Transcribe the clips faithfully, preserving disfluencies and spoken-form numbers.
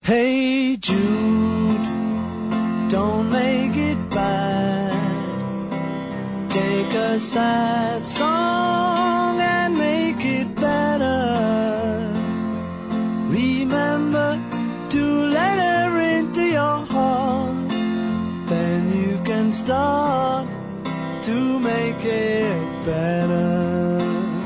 Hey Jude, don't make it bad. Take a sad song and make it better. Remember to let her into your heart. Then you can start to make it better.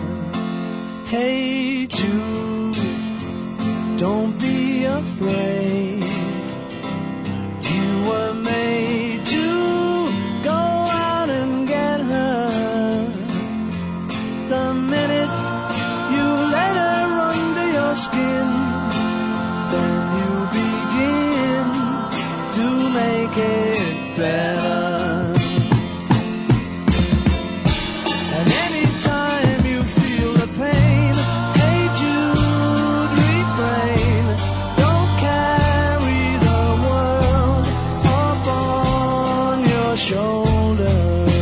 Hey Jude, don't be afraid. You were made to go out and get her. The minute you let her under your skin, then you begin to make it better. And anytime you feel the pain, hey Jude, refrain. Don't carry the world upon your shoulder.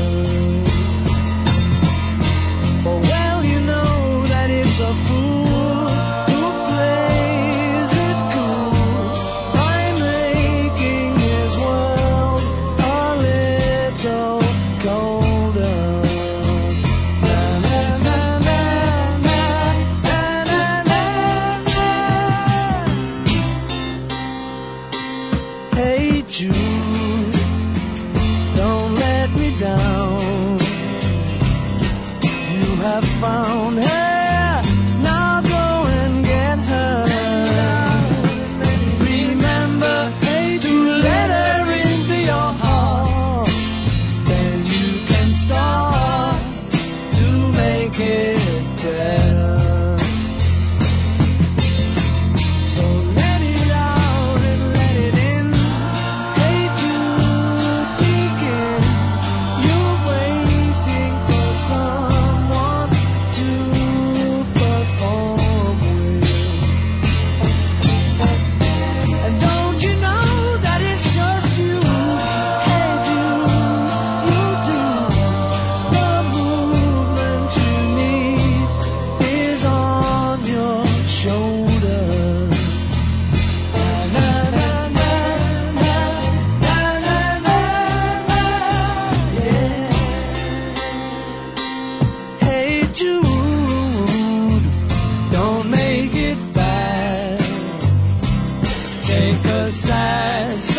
For well you know that it's a fool who plays it cool by making his world a little colder. Na na na na na na na na. Hey Jude, don't let me down. You have found her, now go and get her. Remember, hey, to let her into your heart. Then you can start to make it better. So let it out and let it in. Hey Jude, begin. You're waiting for someone to perform with. And don't you know that it's just you? Hey Jude, you do. The movement you need is on your shoulder. Na na na na na na na na. Yeah. Hey Jude, don't make it bad. Take a sad